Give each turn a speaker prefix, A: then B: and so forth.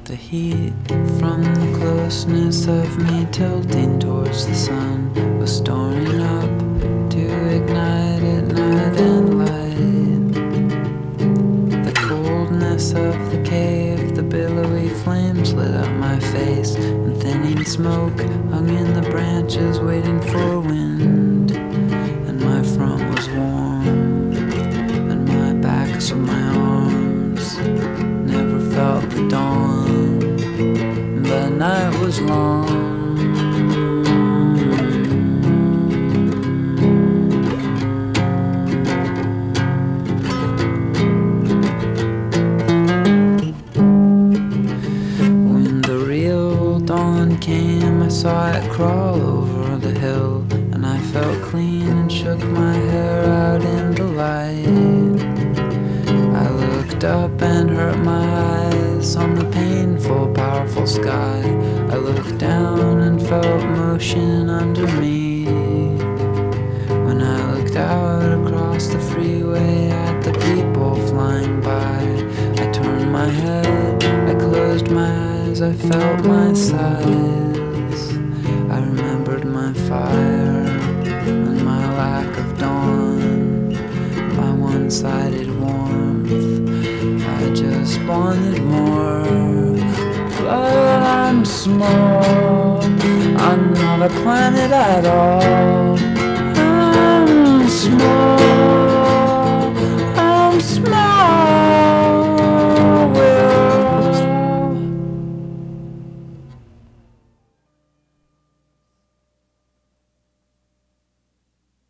A: The heat from the closeness of me tilting towards the sun was storing up to ignite at night and light. The coldness of the cave, the billowy flames lit up my face, and thinning smoke hung in the branches waiting for wind. And my front was warm, and my back so my arms never felt the dawn, but night was long. When the real dawn came, I saw it crawl over the hill, and I felt clean and shook my hair out in the light. I looked up and hurt my eyes on the painful, powerful sky. I looked down and felt motion under me. When I looked out across the freeway at the people flying by, I turned my head, I closed my eyes, I felt my size. I remembered my fire and my lack of dawn, my one-sided warmth. I just wanted more, but I'm small, I'm not a planet at all.